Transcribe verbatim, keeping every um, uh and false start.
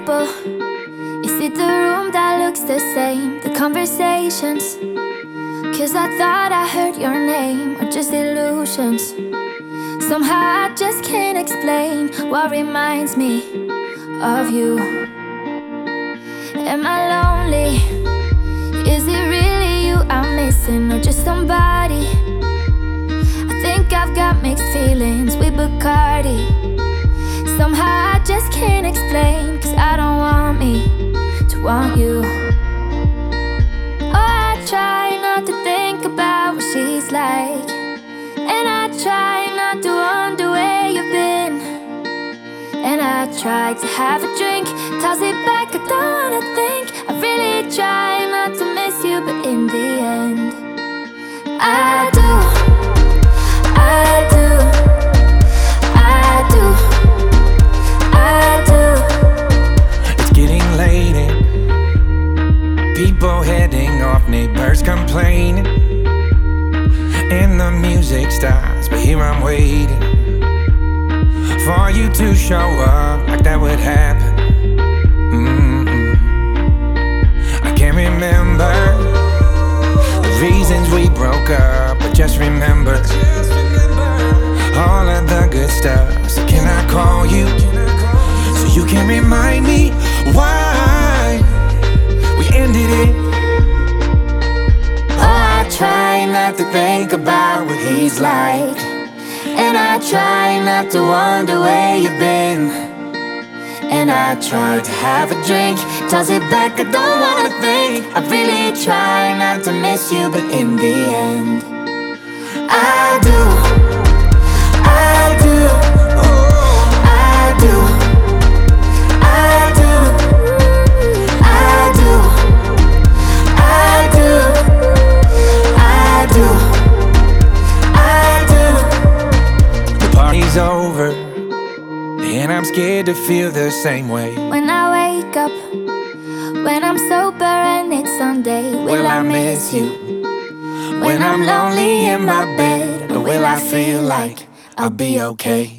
people? Is it the room that looks the same? The conversations? Cause I thought I heard your name, or just illusions. Somehow I just can't explain what reminds me of you. Am I lonely? Is it really you I'm missing, or just somebody? I think I've got mixed feelings with Bacardi. Somehow I just can't explain, cause I don't want me to want you. Oh, I try not to think about what she's like, and I try not to wonder where you've been. And I try to have a drink, toss it back, I don't wanna think. I really try not to miss you, but in the end I do, I do, I do, I do. It's getting late and people heading off, neighbors complaining, and the music stops, but here I'm waiting for you to show up, like that would happen. Mm-mm. I can't remember the reasons we broke up, but just remember all of the good stuff. So can I call you so you can remind me why we ended it? Oh, I try not to think about what he's like, and I try not to wonder where you've been. And I try to have a drink, toss it back, I don't wanna think. I really try not to miss you, but in the end I do, I do, I do, I do, I do, I do, I do, I do. The party's over and I'm scared to feel the same way. When I wake up, when I'm sober and it's Sunday, will, Will I I miss miss you? When I'm lonely in my bed, or will I feel like I'll be okay?